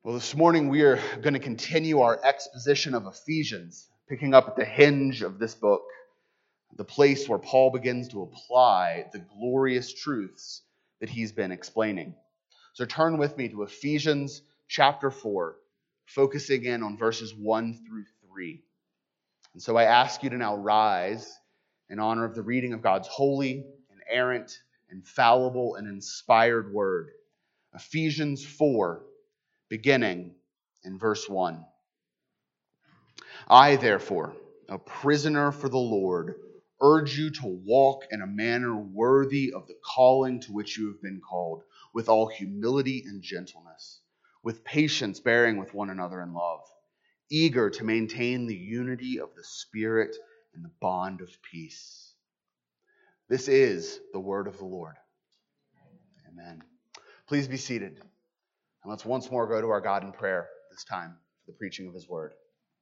Well, this morning we are going to continue our exposition of Ephesians, picking up at the hinge of this book, the place where Paul begins to apply the glorious truths that he's been explaining. So turn with me to Ephesians chapter 4, focusing in on verses 1 through 3. And so I ask you to now rise in honor of the reading of God's holy, inerrant, infallible, and inspired word. Ephesians 4, beginning in verse 1. I, therefore, a prisoner for the Lord, urge you to walk in a manner worthy of the calling to which you have been called, with all humility and gentleness, with patience bearing with one another in love, eager to maintain the unity of the Spirit and the bond of peace. This is the word of the Lord. Amen. Please be seated. And let's once more go to our God in prayer, this time for the preaching of his word.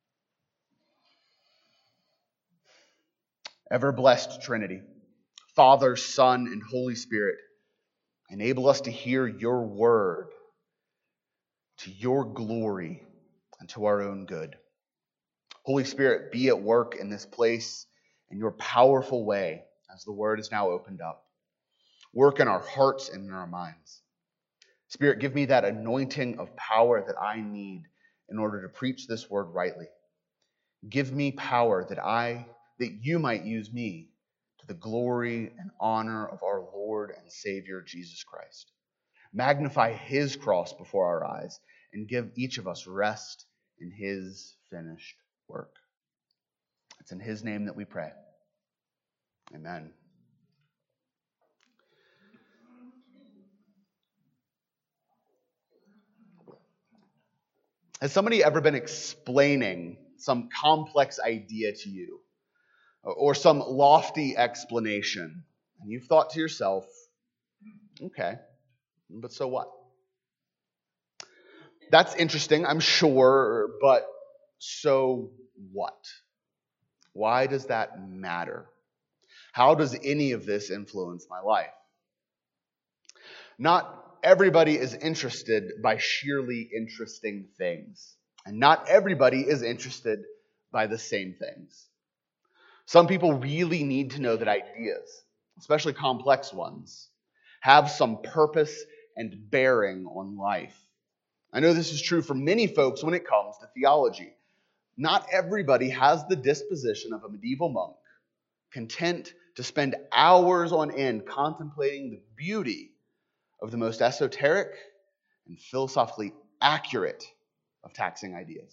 Ever blessed Trinity, Father, Son, and Holy Spirit, enable us to hear your word to your glory and to our own good. Holy Spirit, be at work in this place in your powerful way as the word is now opened up. Work in our hearts and in our minds. Spirit, give me that anointing of power that I need in order to preach this word rightly. Give me power that you might use me to the glory and honor of our Lord and Savior Jesus Christ. Magnify his cross before our eyes and give each of us rest in his finished work. It's in his name that we pray. Amen. Has somebody ever been explaining some complex idea to you or some lofty explanation, and you've thought to yourself, okay, but so what? That's interesting, I'm sure, but so what? Why does that matter? How does any of this influence my life? Not everybody is interested by sheerly interesting things. And not everybody is interested by the same things. Some people really need to know that ideas, especially complex ones, have some purpose and bearing on life. I know this is true for many folks when it comes to theology. Not everybody has the disposition of a medieval monk, content to spend hours on end contemplating the beauty of the most esoteric and philosophically accurate of taxing ideas.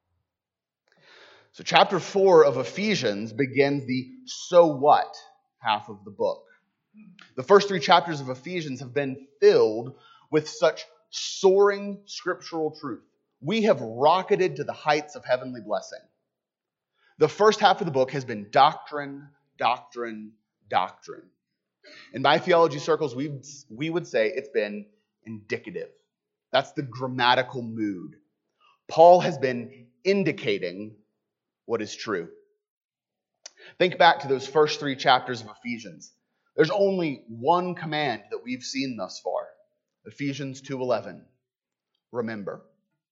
So chapter 4 of Ephesians begins the so what half of the book. The first 3 chapters of Ephesians have been filled with such soaring scriptural truth. We have rocketed to the heights of heavenly blessing. The first half of the book has been doctrine, doctrine, doctrine. In my theology circles, we would say it's been indicative. That's the grammatical mood. Paul has been indicating what is true. Think back to those first 3 chapters of Ephesians. There's only one command that we've seen thus far. Ephesians 2:11. Remember.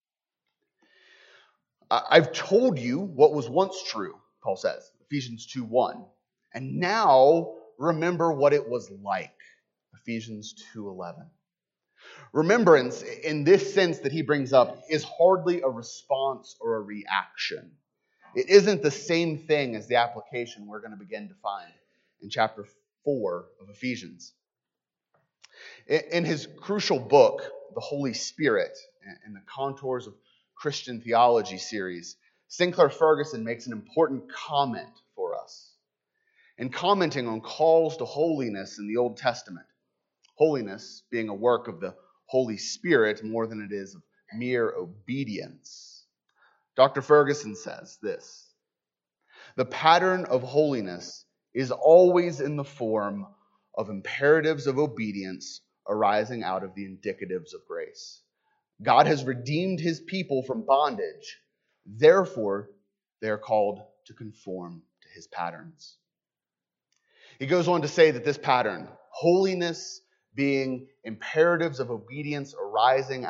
I've told you what was once true, Paul says. Ephesians 2:1. And now remember what it was like. Ephesians 2:11. Remembrance, in this sense that he brings up, is hardly a response or a reaction. It isn't the same thing as the application we're going to begin to find in chapter 4 of Ephesians. In his crucial book, The Holy Spirit, and the Contours of Christian Theology series, Sinclair Ferguson makes an important comment for us. In commenting on calls to holiness in the Old Testament, holiness being a work of the Holy Spirit more than it is of mere obedience, Dr. Ferguson says this: the pattern of holiness is always in the form of imperatives of obedience arising out of the indicatives of grace. God has redeemed his people from bondage. Therefore, they are called to conform to his patterns. He goes on to say that this pattern, holiness being imperatives of obedience arising out of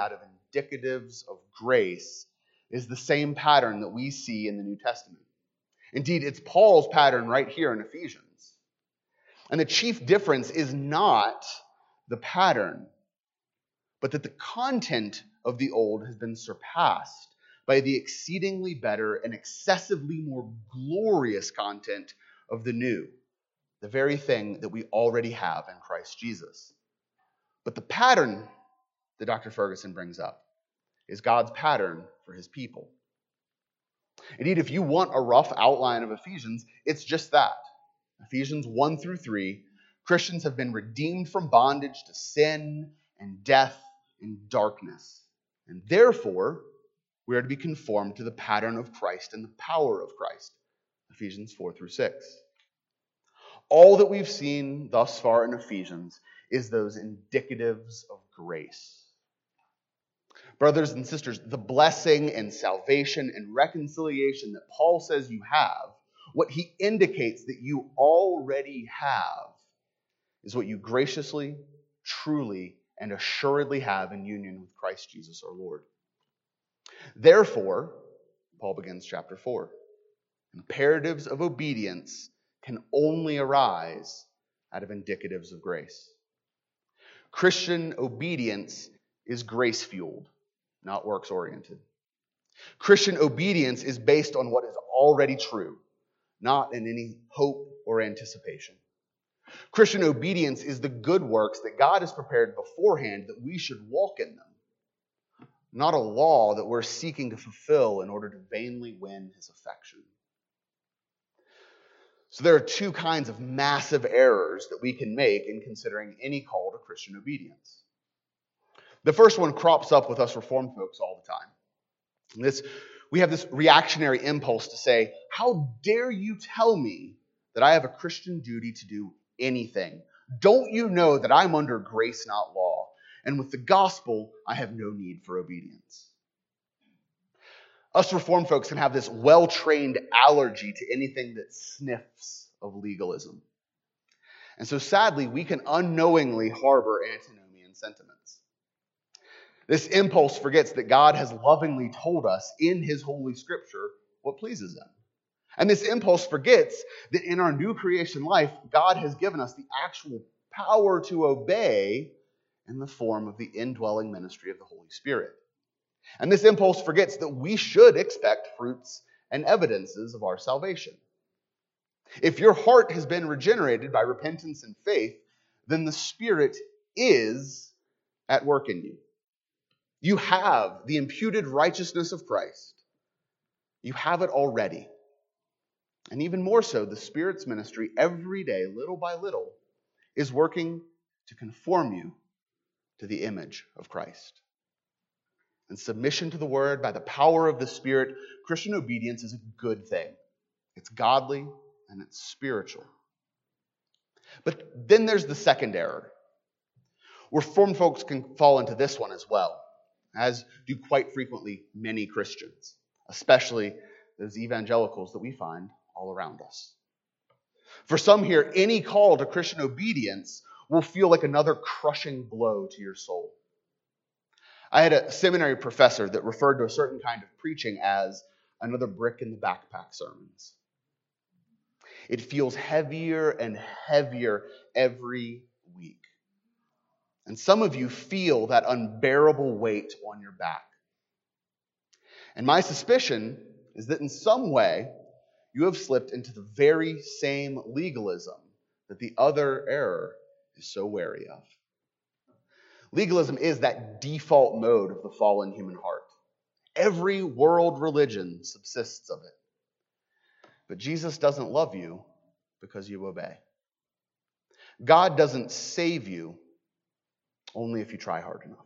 indicatives of grace is the same pattern that we see in the New Testament. Indeed, it's Paul's pattern right here in Ephesians. And the chief difference is not the pattern, but that the content of the old has been surpassed by the exceedingly better and excessively more glorious content of the new, the very thing that we already have in Christ Jesus. But the pattern that Dr. Ferguson brings up is God's pattern for his people. Indeed, if you want a rough outline of Ephesians, it's just that. Ephesians 1 through 3, Christians have been redeemed from bondage to sin and death and darkness. And therefore, we are to be conformed to the pattern of Christ and the power of Christ. Ephesians 4 through 6. All that we've seen thus far in Ephesians is those indicatives of grace. Brothers and sisters, the blessing and salvation and reconciliation that Paul says you have, what he indicates that you already have, is what you graciously, truly, and assuredly have in union with Christ Jesus our Lord. Therefore, Paul begins chapter 4. Imperatives of obedience can only arise out of indicatives of grace. Christian obedience is grace-fueled, not works-oriented. Christian obedience is based on what is already true, not in any hope or anticipation. Christian obedience is the good works that God has prepared beforehand that we should walk in them, not a law that we're seeking to fulfill in order to vainly win his affection. So there are two kinds of massive errors that we can make in considering any call to Christian obedience. The first one crops up with us Reformed folks all the time. We have this reactionary impulse to say, how dare you tell me that I have a Christian duty to do anything? Don't you know that I'm under grace, not law? And with the gospel, I have no need for obedience. Us Reformed folks can have this well-trained allergy to anything that sniffs of legalism. And so sadly, we can unknowingly harbor antinomian sentiments. This impulse forgets that God has lovingly told us in his holy scripture what pleases him. And this impulse forgets that in our new creation life, God has given us the actual power to obey in the form of the indwelling ministry of the Holy Spirit. And this impulse forgets that we should expect fruits and evidences of our salvation. If your heart has been regenerated by repentance and faith, then the Spirit is at work in you. You have the imputed righteousness of Christ. You have it already. And even more so, the Spirit's ministry every day, little by little, is working to conform you to the image of Christ. And submission to the Word by the power of the Spirit, Christian obedience is a good thing. It's godly and it's spiritual. But then there's the second error. Reformed folks can fall into this one as well, as do quite frequently many Christians, especially those evangelicals that we find all around us. For some here, any call to Christian obedience will feel like another crushing blow to your soul. I had a seminary professor that referred to a certain kind of preaching as another brick in the backpack sermons. It feels heavier and heavier every week. And some of you feel that unbearable weight on your back. And my suspicion is that in some way, you have slipped into the very same legalism that the other error is so wary of. Legalism is that default mode of the fallen human heart. Every world religion subsists of it. But Jesus doesn't love you because you obey. God doesn't save you only if you try hard enough.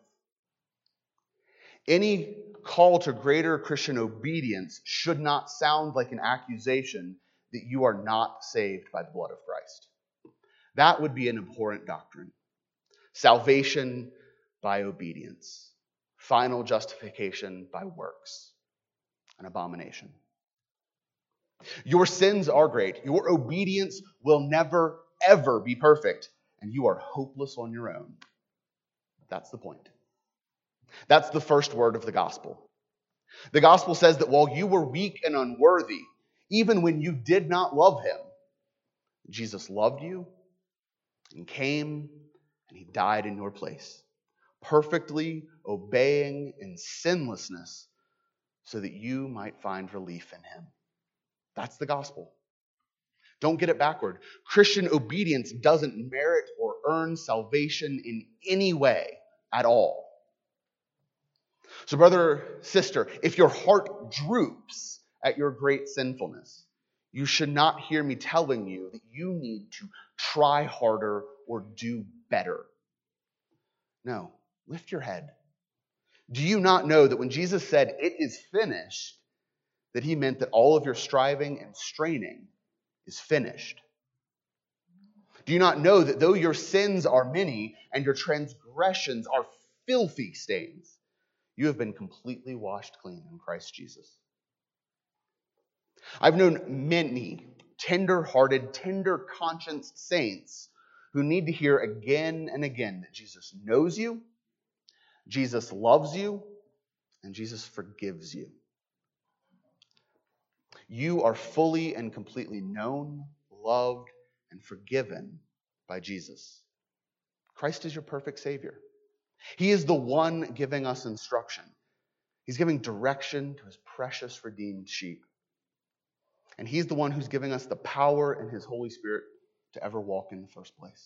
Any call to greater Christian obedience should not sound like an accusation that you are not saved by the blood of Christ. That would be an abhorrent doctrine. Salvation by obedience. Final justification by works. An abomination. Your sins are great. Your obedience will never, ever be perfect. And you are hopeless on your own. That's the point. That's the first word of the gospel. The gospel says that while you were weak and unworthy, even when you did not love him, Jesus loved you and came and he died in your place, perfectly obeying in sinlessness so that you might find relief in him. That's the gospel. Don't get it backward. Christian obedience doesn't merit or earn salvation in any way at all. So, brother, sister, if your heart droops at your great sinfulness, you should not hear me telling you that you need to try harder or do better. No, lift your head. Do you not know that when Jesus said, "It is finished," that he meant that all of your striving and straining is finished? Do you not know that though your sins are many and your transgressions are filthy stains, you have been completely washed clean in Christ Jesus? I've known many tender-hearted, tender-conscienced saints who need to hear again and again that Jesus knows you, Jesus loves you, and Jesus forgives you. You are fully and completely known, loved, and forgiven by Jesus. Christ is your perfect Savior. He is the one giving us instruction. He's giving direction to his precious redeemed sheep. And he's the one who's giving us the power in his Holy Spirit to ever walk in the first place.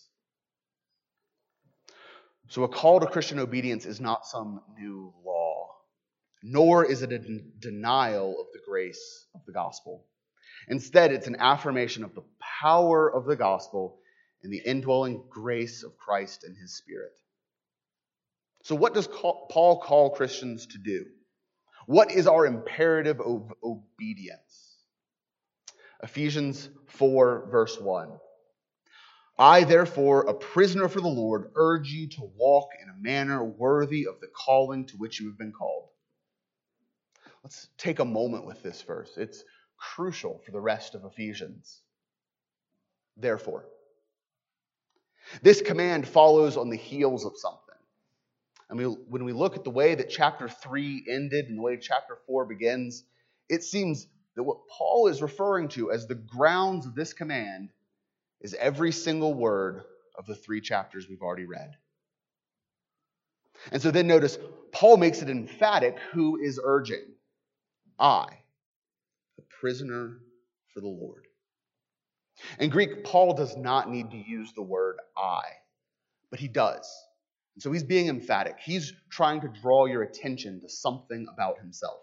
So a call to Christian obedience is not some new law, nor is it a denial of the grace of the gospel. Instead, it's an affirmation of the power of the gospel and the indwelling grace of Christ and his Spirit. So what does Paul call Christians to do? What is our imperative of obedience? Ephesians 4, verse 1. I, therefore, a prisoner for the Lord, urge you to walk in a manner worthy of the calling to which you have been called. Let's take a moment with this verse. It's crucial for the rest of Ephesians. Therefore. This command follows on the heels of something. I mean, when we look at the way that chapter 3 ended and the way chapter 4 begins, it seems that what Paul is referring to as the grounds of this command is every single word of the 3 chapters we've already read. And so then notice, Paul makes it emphatic who is urging. I, a prisoner for the Lord. In Greek, Paul does not need to use the word I, but he does. And so he's being emphatic. He's trying to draw your attention to something about himself.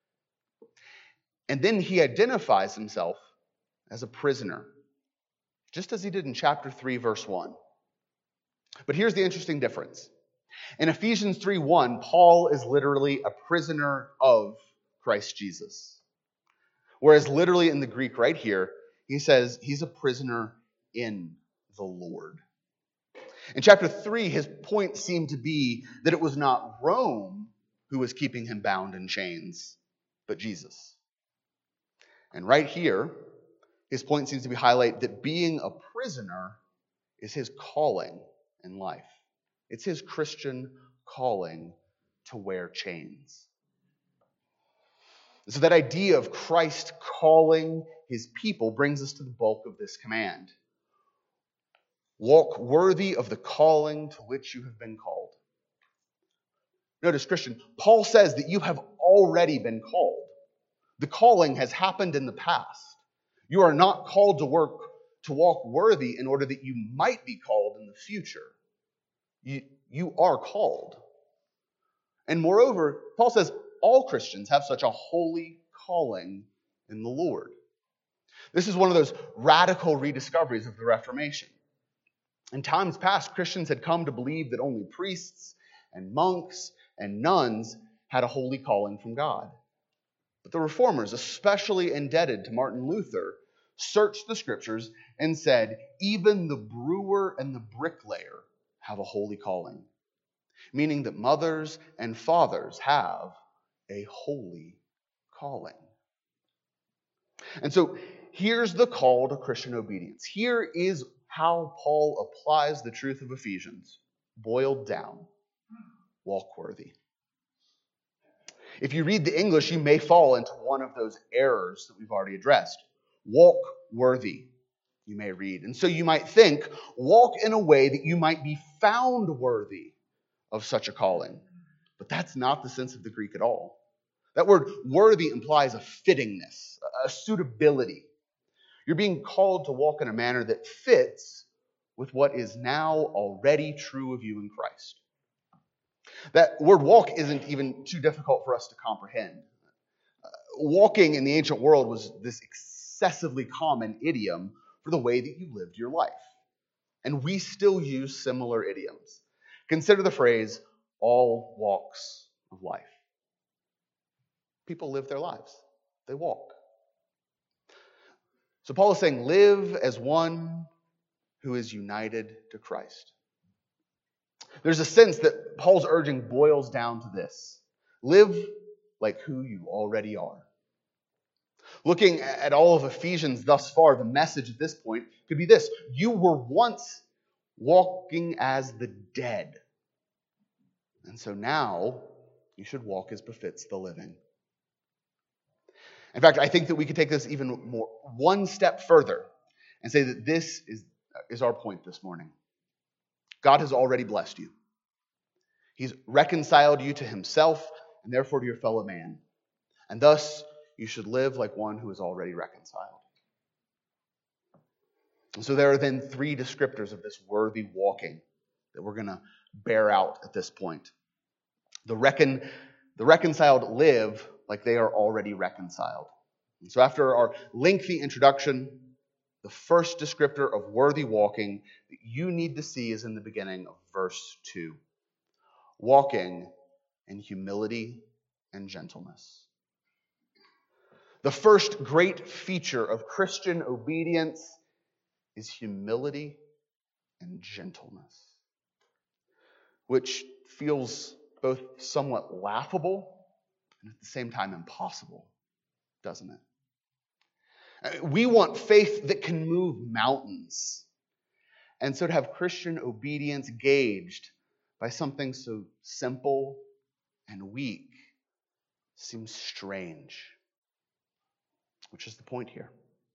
And then he identifies himself as a prisoner, just as he did in chapter 3, verse 1. But here's the interesting difference. In Ephesians 3:1, Paul is literally a prisoner of Christ Jesus. Whereas literally in the Greek right here, he says he's a prisoner in the Lord. In chapter 3, his point seemed to be that it was not Rome who was keeping him bound in chains, but Jesus. And right here, his point seems to be highlight that being a prisoner is his calling in life. It's his Christian calling to wear chains. So that idea of Christ calling his people brings us to the bulk of this command. Walk worthy of the calling to which you have been called. Notice, Christian, Paul says that you have already been called. The calling has happened in the past. You are not called to walk worthy in order that you might be called in the future. You are called. And moreover, Paul says all Christians have such a holy calling in the Lord. This is one of those radical rediscoveries of the Reformation. In times past, Christians had come to believe that only priests and monks and nuns had a holy calling from God. But the Reformers, especially indebted to Martin Luther, searched the Scriptures and said, even the brewer and the bricklayer have a holy calling, meaning that mothers and fathers have a holy calling. And so here's the call to Christian obedience. Here is how Paul applies the truth of Ephesians, boiled down. Walk worthy. If you read the English, you may fall into one of those errors that we've already addressed. Walk worthy, you may read. And so you might think, walk in a way that you might be found worthy of such a calling. But that's not the sense of the Greek at all. That word worthy implies a fittingness, a suitability. You're being called to walk in a manner that fits with what is now already true of you in Christ. That word walk isn't even too difficult for us to comprehend. Walking in the ancient world was this excessively common idiom for the way that you lived your life. And we still use similar idioms. Consider the phrase, all walks of life. People live their lives. They walk. So Paul is saying, live as one who is united to Christ. There's a sense that Paul's urging boils down to this. Live like who you already are. Looking at all of Ephesians thus far, the message at this point could be this. You were once walking as the dead. And so now you should walk as befits the living. In fact, I think that we could take this even more, one step further and say that this is our point this morning. God has already blessed you. He's reconciled you to himself and therefore to your fellow man. And thus, you should live like one who is already reconciled. And so there are then three descriptors of this worthy walking that we're going to bear out at this point. The reconciled live like they are already reconciled. And so after our lengthy introduction, the first descriptor of worthy walking that you need to see is in the beginning of verse 2. Walking in humility and gentleness. The first great feature of Christian obedience is humility and gentleness, which feels both somewhat laughable and at the same time impossible, doesn't it? We want faith that can move mountains. And so to have Christian obedience gauged by something so simple and weak seems strange, which is the point here.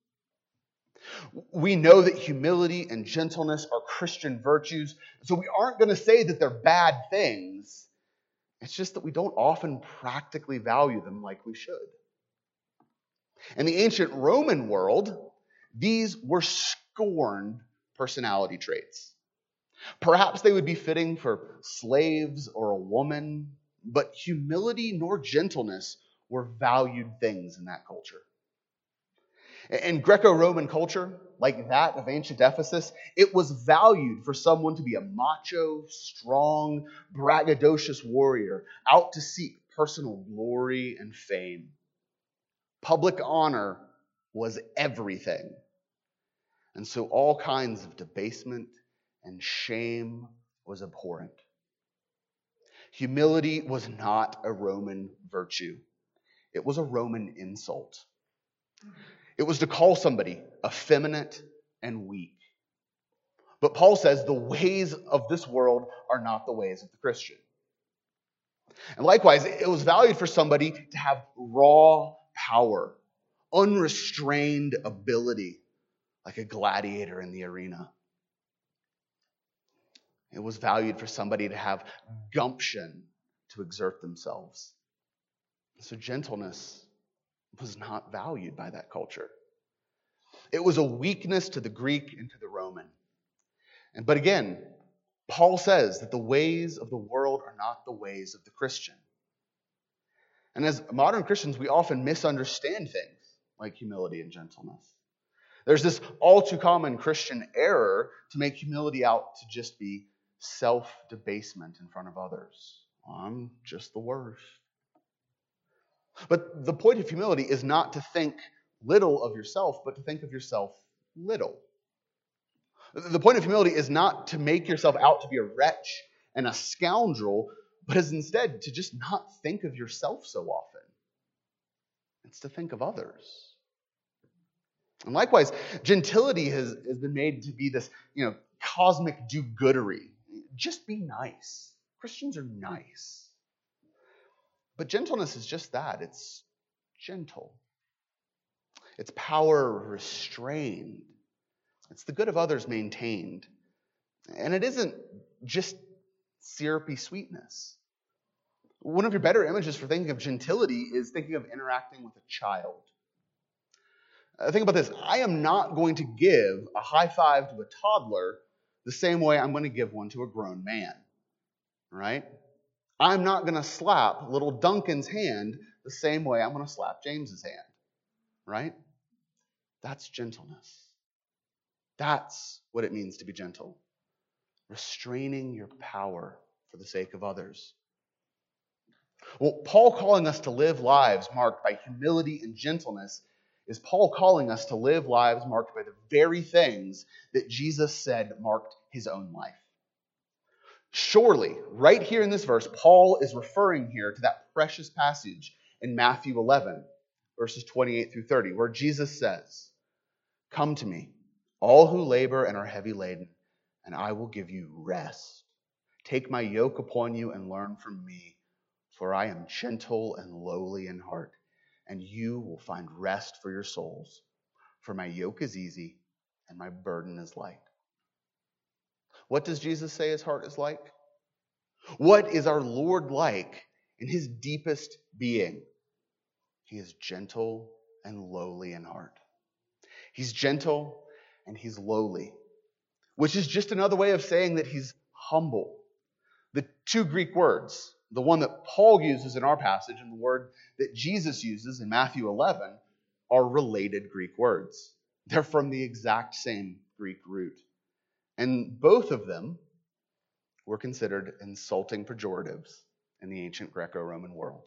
We know that humility and gentleness are Christian virtues, so we aren't going to say that they're bad things. It's just that we don't often practically value them like we should. In the ancient Roman world, these were scorned personality traits. Perhaps they would be fitting for slaves or a woman, but humility nor gentleness were valued things in that culture. In Greco-Roman culture, like that of ancient Ephesus, it was valued for someone to be a macho, strong, braggadocious warrior out to seek personal glory and fame. Public honor was everything. And so all kinds of debasement and shame was abhorrent. Humility was not a Roman virtue. It was a Roman insult. It was to call somebody effeminate and weak. But Paul says the ways of this world are not the ways of the Christian. And likewise, it was valued for somebody to have raw power, unrestrained ability, like a gladiator in the arena. It was valued for somebody to have gumption to exert themselves. So gentleness was not valued by that culture. It was a weakness to the Greek and to the Roman. But again, Paul says that the ways of the world are not the ways of the Christian. And as modern Christians, we often misunderstand things like humility and gentleness. There's this all too common Christian error to make humility out to just be self-debasement in front of others. I'm just the worst. But the point of humility is not to think little of yourself, but to think of yourself little. The point of humility is not to make yourself out to be a wretch and a scoundrel, but is instead to just not think of yourself so often. It's to think of others. And likewise, gentility has been made to be this, cosmic do-goodery. Just be nice. Christians are nice. But gentleness is just that. It's gentle. It's power restrained. It's the good of others maintained. And it isn't just syrupy sweetness. One of your better images for thinking of gentility is thinking of interacting with a child. Think about this. I am not going to give a high five to a toddler the same way I'm going to give one to a grown man, right? I'm not going to slap little Duncan's hand the same way I'm going to slap James's hand, right? That's gentleness. That's what it means to be gentle. Restraining your power for the sake of others. Well, Paul calling us to live lives marked by humility and gentleness is Paul calling us to live lives marked by the very things that Jesus said marked his own life. Surely, right here in this verse, Paul is referring here to that precious passage in Matthew 11, verses 28 through 30, where Jesus says, "Come to me, all who labor and are heavy laden, and I will give you rest. Take my yoke upon you and learn from me, for I am gentle and lowly in heart, and you will find rest for your souls. For my yoke is easy and my burden is light." What does Jesus say his heart is like? What is our Lord like in his deepest being? He is gentle and lowly in heart. He's gentle and he's lowly, which is just another way of saying that he's humble. The two Greek words, the one that Paul uses in our passage and the word that Jesus uses in Matthew 11, are related Greek words. They're from the exact same Greek root. And both of them were considered insulting pejoratives in the ancient Greco-Roman world.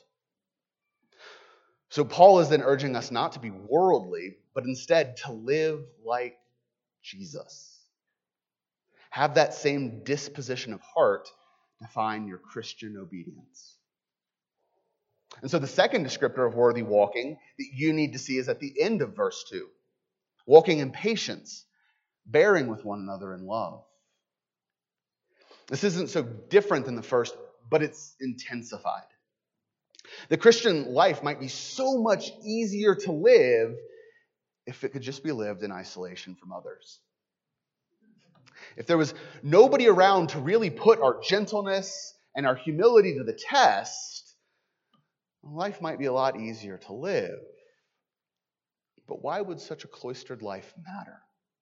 So Paul is then urging us not to be worldly, but instead to live like Jesus. Have that same disposition of heart define your Christian obedience. And so the second descriptor of worthy walking that you need to see is at the end of verse 2. Walking in patience, bearing with one another in love. This isn't so different than the first, but it's intensified. The Christian life might be so much easier to live if it could just be lived in isolation from others. If there was nobody around to really put our gentleness and our humility to the test, life might be a lot easier to live. But why would such a cloistered life matter?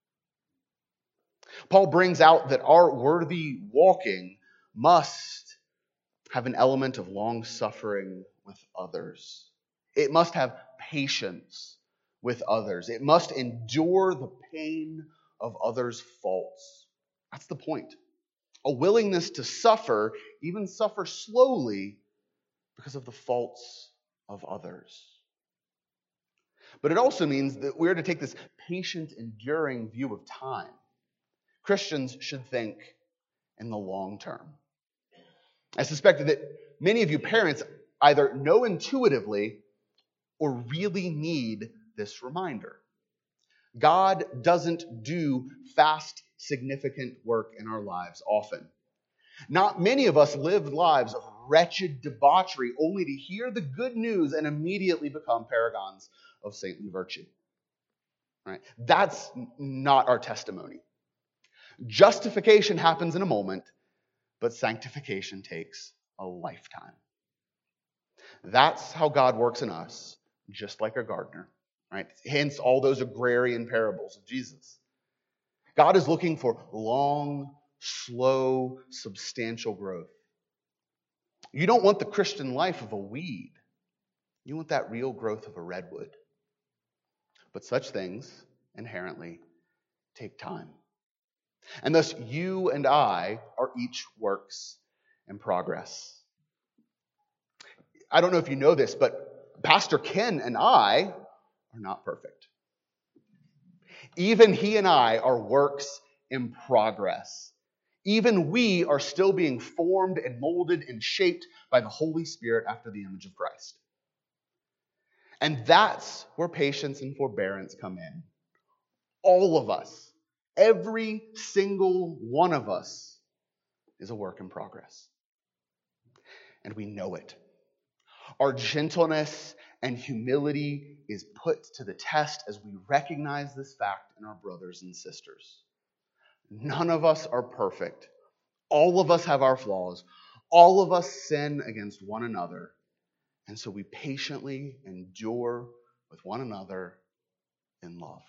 Paul brings out that our worthy walking must have an element of long-suffering with others. It must have patience with others. It must endure the pain of others' faults. That's the point. A willingness to suffer, even suffer slowly, because of the faults of others. But it also means that we're to take this patient, enduring view of time. Christians should think in the long term. I suspect that many of you parents either know intuitively or really need this reminder. God doesn't do fast, significant work in our lives often. Not many of us live lives of wretched debauchery only to hear the good news and immediately become paragons of saintly virtue. Right? That's not our testimony. Justification happens in a moment, but sanctification takes a lifetime. That's how God works in us, just like a gardener, right? Hence all those agrarian parables of Jesus. God is looking for long, slow, substantial growth. You don't want the Christian life of a weed. You want that real growth of a redwood. But such things inherently take time. And thus, you and I are each works in progress. I don't know if you know this, but Pastor Ken and I are not perfect. Even he and I are works in progress. Even we are still being formed and molded and shaped by the Holy Spirit after the image of Christ. And that's where patience and forbearance come in. All of us, every single one of us, is a work in progress. And we know it. Our gentleness and humility is put to the test as we recognize this fact in our brothers and sisters. None of us are perfect. All of us have our flaws. All of us sin against one another. And so we patiently endure with one another in love.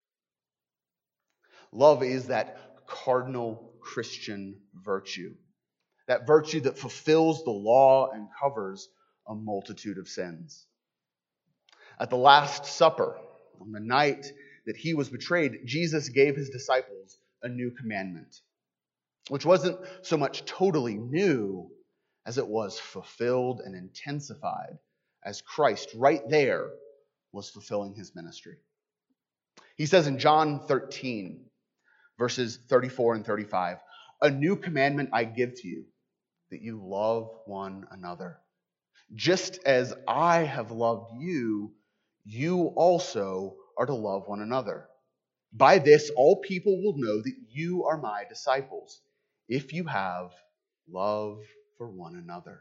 Love is that cardinal Christian virtue, that virtue that fulfills the law and covers a multitude of sins. At the Last Supper, on the night that he was betrayed, Jesus gave his disciples a new commandment, which wasn't so much totally new as it was fulfilled and intensified as Christ right there was fulfilling his ministry. He says in John 13, verses 34 and 35, "A new commandment I give to you, that you love one another. Just as I have loved you, you also are to love one another. By this, all people will know that you are my disciples, if you have love for one another."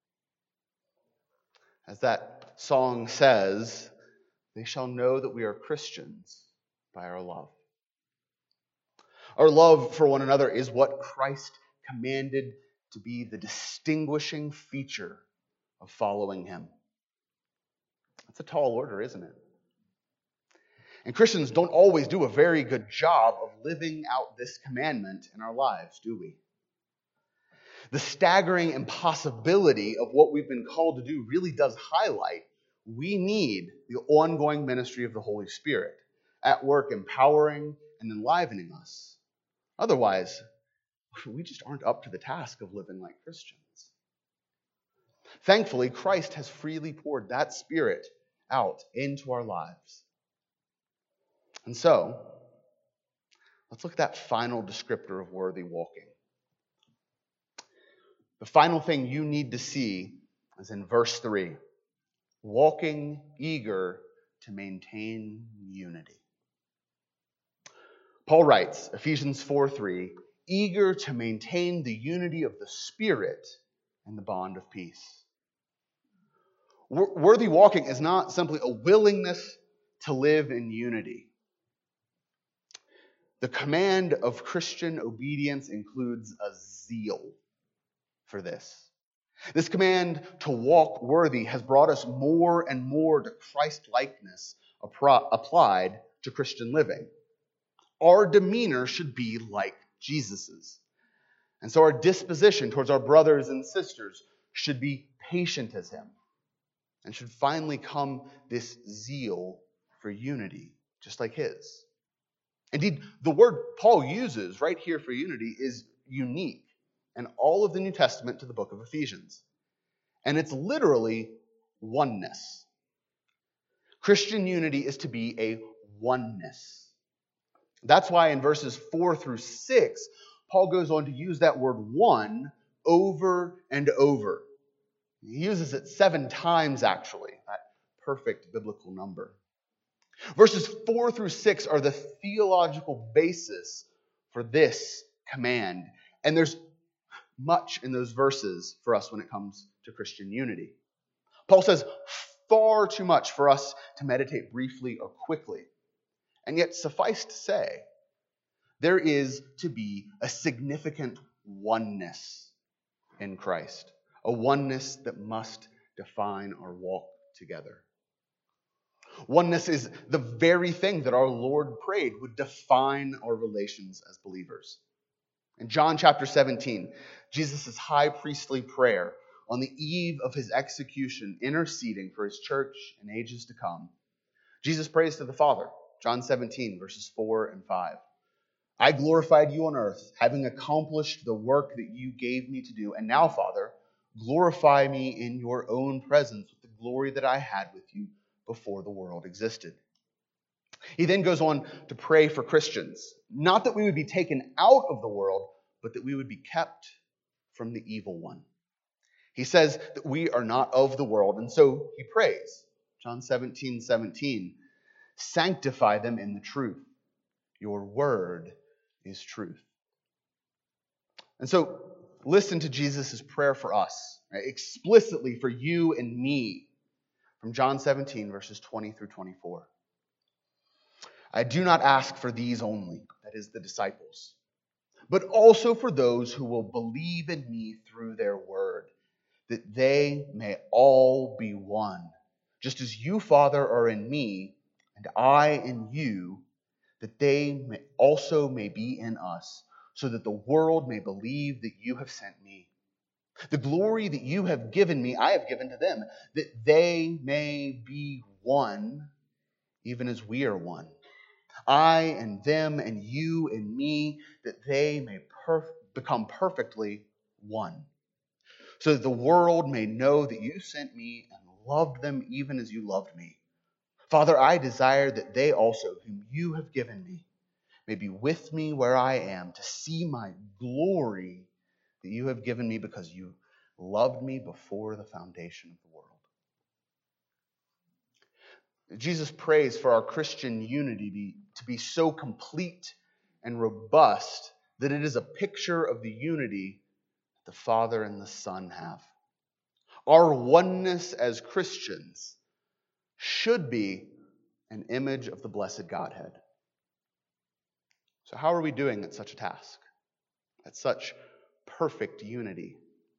As that song says, they shall know that we are Christians by our love. Our love for one another is what Christ commanded to be the distinguishing feature of following him. That's a tall order, isn't it? And Christians don't always do a very good job of living out this commandment in our lives, do we? The staggering impossibility of what we've been called to do really does highlight we need the ongoing ministry of the Holy Spirit at work empowering and enlivening us. Otherwise, we just aren't up to the task of living like Christians. Thankfully, Christ has freely poured that Spirit out into our lives. And so, let's look at that final descriptor of worthy walking. The final thing you need to see is in verse 3. Walking eager to maintain unity. Paul writes, Ephesians 4:3, eager to maintain the unity of the Spirit and the bond of peace. Worthy walking is not simply a willingness to live in unity. The command of Christian obedience includes a zeal for this. This command to walk worthy has brought us more and more to Christ-likeness applied to Christian living. Our demeanor should be like Jesus's. And so our disposition towards our brothers and sisters should be patient as him. And should finally come this zeal for unity, just like his. Indeed, the word Paul uses right here for unity is unique in all of the New Testament to the book of Ephesians. And it's literally oneness. Christian unity is to be a oneness. That's why in verses 4 through 6, Paul goes on to use that word one over and over. He uses it 7 times, actually, that perfect biblical number. Verses 4 through 6 are the theological basis for this command. And there's much in those verses for us when it comes to Christian unity. Paul says far too much for us to meditate briefly or quickly. And yet, suffice to say, there is to be a significant oneness in Christ. A oneness that must define our walk together. Oneness is the very thing that our Lord prayed would define our relations as believers. In John chapter 17, Jesus' high priestly prayer on the eve of his execution, interceding for his church in ages to come, Jesus prays to the Father, John 17, verses 4 and 5. I glorified you on earth, having accomplished the work that you gave me to do. And now, Father, glorify me in your own presence with the glory that I had with you before the world existed. He then goes on to pray for Christians, not that we would be taken out of the world, but that we would be kept from the evil one. He says that we are not of the world, and so he prays, John 17:17, sanctify them in the truth. Your word is truth. And so listen to Jesus' prayer for us, right? Explicitly for you and me, from John 17, verses 20 through 24. I do not ask for these only, that is, the disciples, but also for those who will believe in me through their word, that they may all be one, just as you, Father, are in me, and I in you, that they also may be in us, so that the world may believe that you have sent me. The glory that you have given me, I have given to them, that they may be one, even as we are one. I and them and you and me, that they may become perfectly one, so that the world may know that you sent me and loved them even as you loved me. Father, I desire that they also, whom you have given me, may be with me where I am, to see my glory that you have given me because you loved me before the foundation of the world. Jesus prays for our Christian unity to be so complete and robust that it is a picture of the unity the Father and the Son have. Our oneness as Christians should be an image of the blessed Godhead. So how are we doing at such a task? At such perfect unity?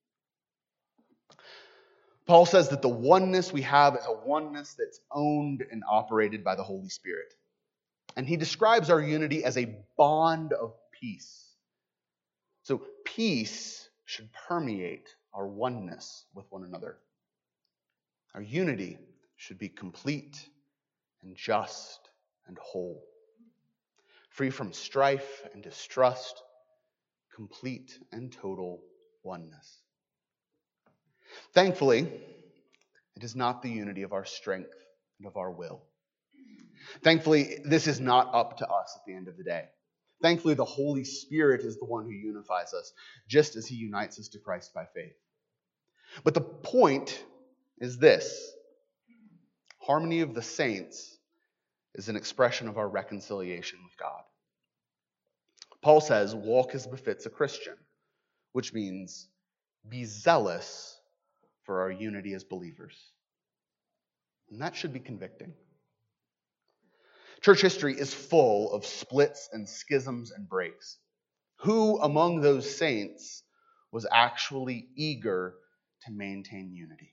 Paul says that the oneness we have is a oneness that's owned and operated by the Holy Spirit. And he describes our unity as a bond of peace. So peace should permeate our oneness with one another. Our unity should be complete and just and whole, free from strife and distrust, complete and total oneness. Thankfully, it is not the unity of our strength and of our will. Thankfully, this is not up to us at the end of the day. Thankfully, the Holy Spirit is the one who unifies us, just as he unites us to Christ by faith. But the point is this: harmony of the saints is an expression of our reconciliation with God. Paul says, walk as befits a Christian, which means be zealous for our unity as believers. And that should be convicting. Church history is full of splits and schisms and breaks. Who among those saints was actually eager to maintain unity?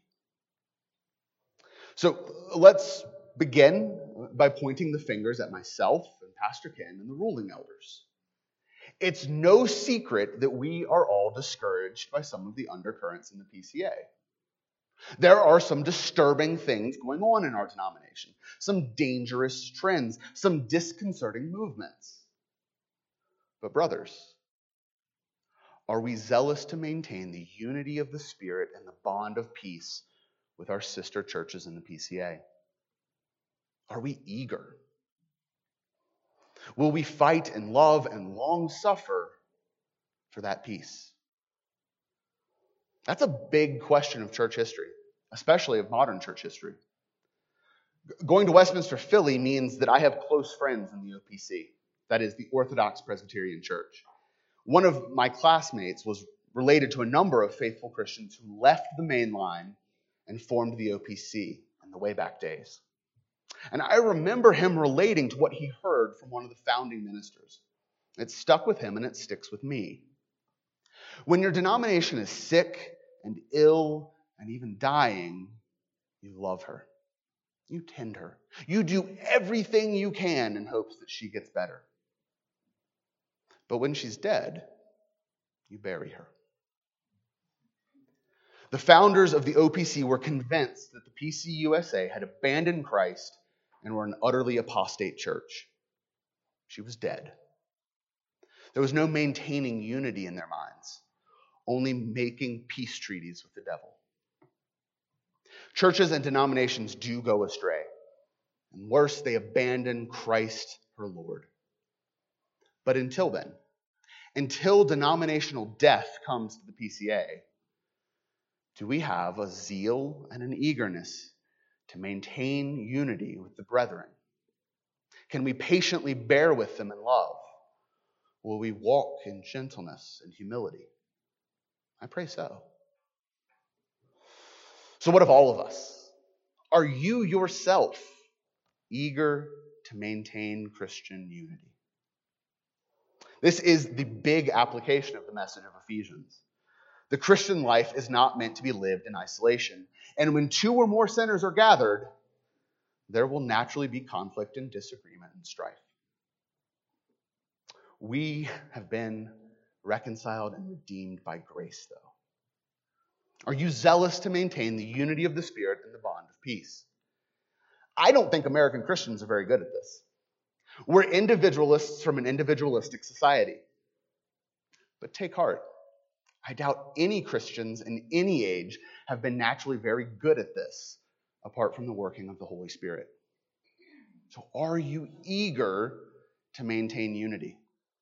So let's begin by pointing the fingers at myself and Pastor Ken and the ruling elders. It's no secret that we are all discouraged by some of the undercurrents in the PCA. There are some disturbing things going on in our denomination, some dangerous trends, some disconcerting movements. But brothers, are we zealous to maintain the unity of the Spirit and the bond of peace with our sister churches in the PCA? Are we eager? Will we fight and love and long suffer for that peace? That's a big question of church history, especially of modern church history. Going to Westminster, Philly means that I have close friends in the OPC, that is, the Orthodox Presbyterian Church. One of my classmates was related to a number of faithful Christians who left the main line and formed the OPC in the way back days. And I remember him relating to what he heard from one of the founding ministers. It stuck with him and it sticks with me. When your denomination is sick and ill and even dying, you love her. You tend her. You do everything you can in hopes that she gets better. But when she's dead, you bury her. The founders of the OPC were convinced that the PCUSA had abandoned Christ and were an utterly apostate church. She was dead. There was no maintaining unity in their minds, only making peace treaties with the devil. Churches and denominations do go astray. And worse, they abandon Christ, her Lord. But until then, until denominational death comes to the PCA, do we have a zeal and an eagerness to maintain unity with the brethren? Can we patiently bear with them in love? Will we walk in gentleness and humility? I pray so. So what of all of us? Are you yourself eager to maintain Christian unity? This is the big application of the message of Ephesians. The Christian life is not meant to be lived in isolation. And when two or more sinners are gathered, there will naturally be conflict and disagreement and strife. We have been reconciled and redeemed by grace, though. Are you zealous to maintain the unity of the Spirit and the bond of peace? I don't think American Christians are very good at this. We're individualists from an individualistic society. But take heart. I doubt any Christians in any age have been naturally very good at this, apart from the working of the Holy Spirit. So are you eager to maintain unity?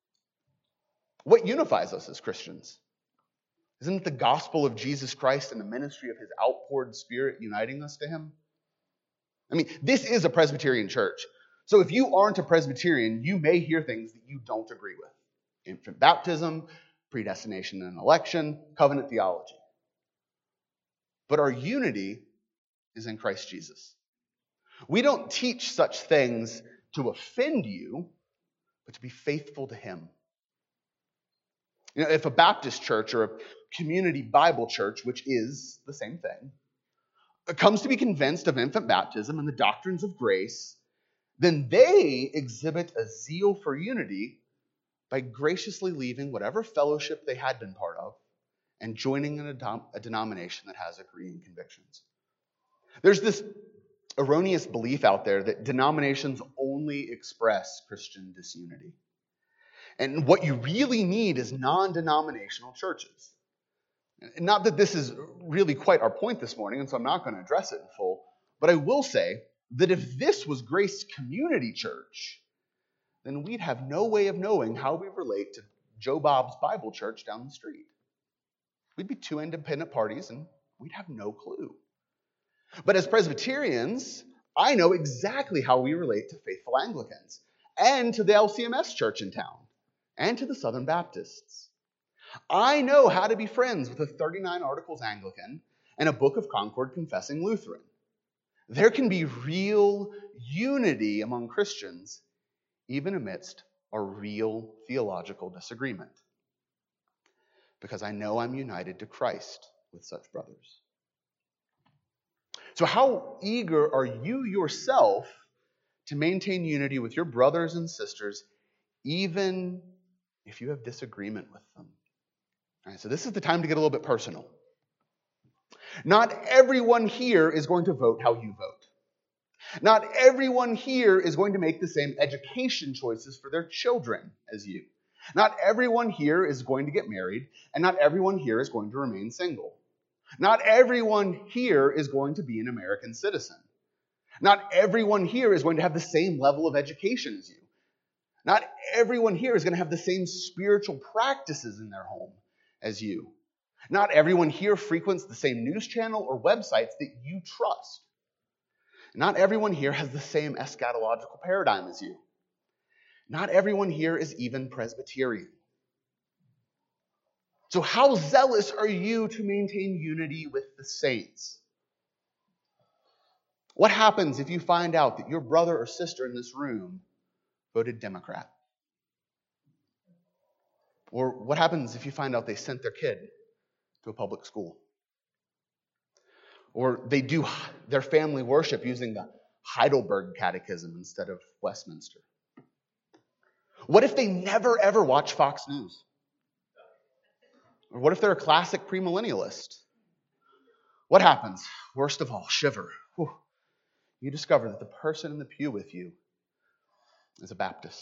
What unifies us as Christians? Isn't it the gospel of Jesus Christ and the ministry of his outpoured Spirit uniting us to him? I mean, this is a Presbyterian church. So if you aren't a Presbyterian, you may hear things that you don't agree with. Infant baptism, predestination and election, covenant theology. But our unity is in Christ Jesus. We don't teach such things to offend you, but to be faithful to him. You know, if a Baptist church or a community Bible church, which is the same thing, comes to be convinced of infant baptism and the doctrines of grace, then they exhibit a zeal for unity by graciously leaving whatever fellowship they had been part of and joining in a denomination that has agreeing convictions. There's this erroneous belief out there that denominations only express Christian disunity. And what you really need is non-denominational churches. Not that this is really quite our point this morning, and so I'm not going to address it in full, but I will say that if this was Grace Community Church, then we'd have no way of knowing how we relate to Joe Bob's Bible Church down the street. We'd be two independent parties, and we'd have no clue. But as Presbyterians, I know exactly how we relate to Faithful Anglicans, and to the LCMS church in town, and to the Southern Baptists. I know how to be friends with a 39 Articles Anglican and a Book of Concord confessing Lutheran. There can be real unity among Christians, even amidst a real theological disagreement. Because I know I'm united to Christ with such brothers. So how eager are you yourself to maintain unity with your brothers and sisters, even if you have disagreement with them? All right, so this is the time to get a little bit personal. Not everyone here is going to vote how you vote. Not everyone here is going to make the same education choices for their children as you. Not everyone here is going to get married, and not everyone here is going to remain single. Not everyone here is going to be an American citizen. Not everyone here is going to have the same level of education as you. Not everyone here is going to have the same spiritual practices in their home as you. Not everyone here frequents the same news channel or websites that you trust. Not everyone here has the same eschatological paradigm as you. Not everyone here is even Presbyterian. So how zealous are you to maintain unity with the saints? What happens if you find out that your brother or sister in this room voted Democrat? Or what happens if you find out they sent their kid to a public school? Or they do their family worship using the Heidelberg Catechism instead of Westminster? What if they never ever watch Fox News? Or what if they're a classic premillennialist? What happens? Worst of all, shiver. Whew. You discover that the person in the pew with you is a Baptist.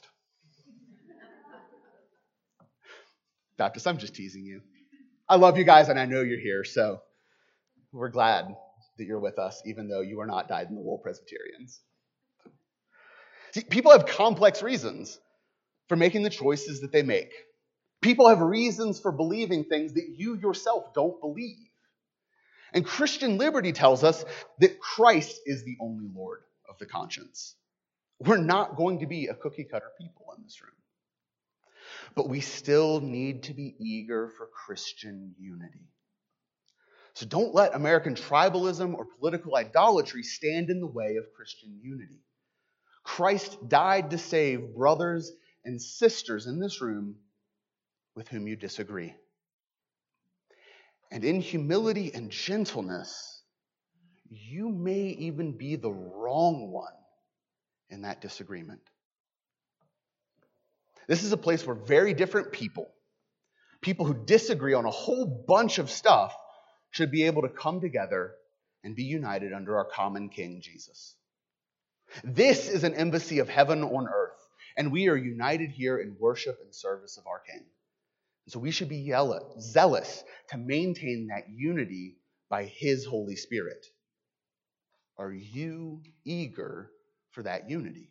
Baptist, I'm just teasing you. I love you guys and I know you're here, so we're glad that you're with us, even though you are not dyed-in-the-wool Presbyterians. See, people have complex reasons for making the choices that they make. People have reasons for believing things that you yourself don't believe. And Christian liberty tells us that Christ is the only Lord of the conscience. We're not going to be a cookie-cutter people in this room. But we still need to be eager for Christian unity. So don't let American tribalism or political idolatry stand in the way of Christian unity. Christ died to save brothers and sisters in this room with whom you disagree. And in humility and gentleness, you may even be the wrong one in that disagreement. This is a place where very different people who disagree on a whole bunch of stuff, should be able to come together and be united under our common King, Jesus. This is an embassy of heaven on earth, and we are united here in worship and service of our King. And so we should be zealous to maintain that unity by His Holy Spirit. Are you eager for that unity?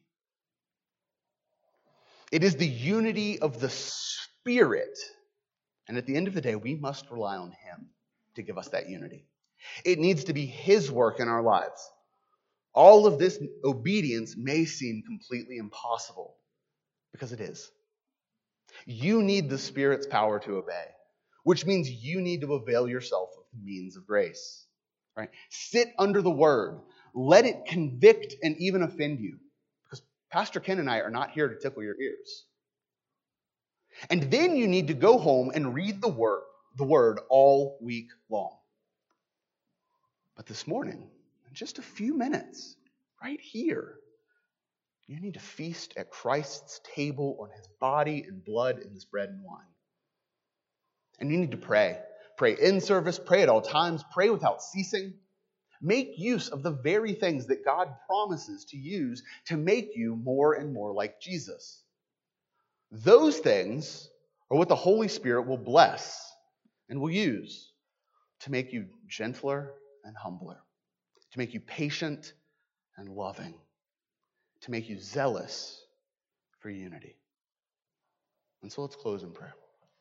It is the unity of the Spirit, and at the end of the day, we must rely on Him to give us that unity. It needs to be His work in our lives. All of this obedience may seem completely impossible, because it is. You need the Spirit's power to obey, which means you need to avail yourself of the means of grace. Right? Sit under the Word. Let it convict and even offend you, because Pastor Ken and I are not here to tickle your ears. And then you need to go home and read the Word all week long. But this morning, in just a few minutes, right here, you need to feast at Christ's table on His body and blood in this bread and wine. And you need to pray. Pray in service, pray at all times, pray without ceasing. Make use of the very things that God promises to use to make you more and more like Jesus. Those things are what the Holy Spirit will bless and will use to make you gentler and humbler, to make you patient and loving, to make you zealous for unity. And so let's close in prayer.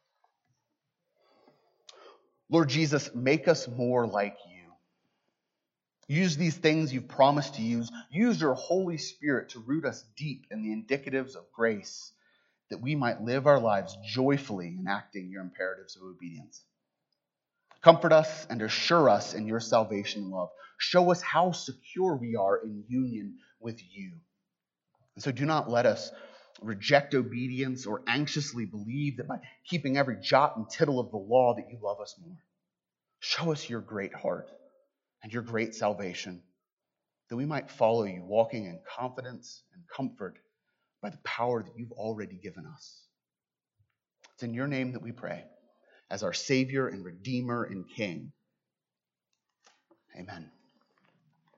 Lord Jesus, make us more like you. Use these things you've promised to use. Use your Holy Spirit to root us deep in the indicatives of grace, that we might live our lives joyfully enacting your imperatives of obedience. Comfort us and assure us in your salvation and love. Show us how secure we are in union with you. And so do not let us reject obedience or anxiously believe that by keeping every jot and tittle of the law that you love us more. Show us your great heart and your great salvation, that we might follow you, walking in confidence and comfort by the power that you've already given us. It's in your name that we pray, as our Savior and Redeemer and King. Amen.